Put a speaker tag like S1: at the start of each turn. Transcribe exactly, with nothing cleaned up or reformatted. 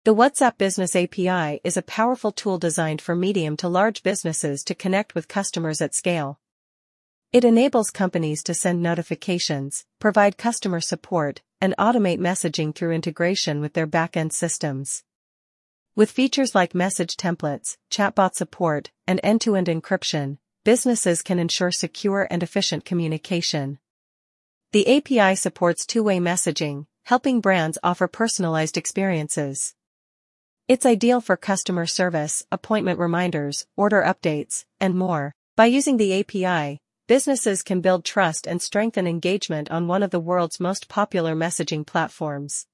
S1: The WhatsApp Business A P I is a powerful tool designed for medium to large businesses to connect with customers at scale. It enables companies to send notifications, provide customer support, and automate messaging through integration with their back-end systems. With features like message templates, chatbot support, and end-to-end encryption, businesses can ensure secure and efficient communication. The A P I supports two-way messaging, helping brands offer personalized experiences. It's ideal for customer service, appointment reminders, order updates, and more. By using the A P I, businesses can build trust and strengthen engagement on one of the world's most popular messaging platforms.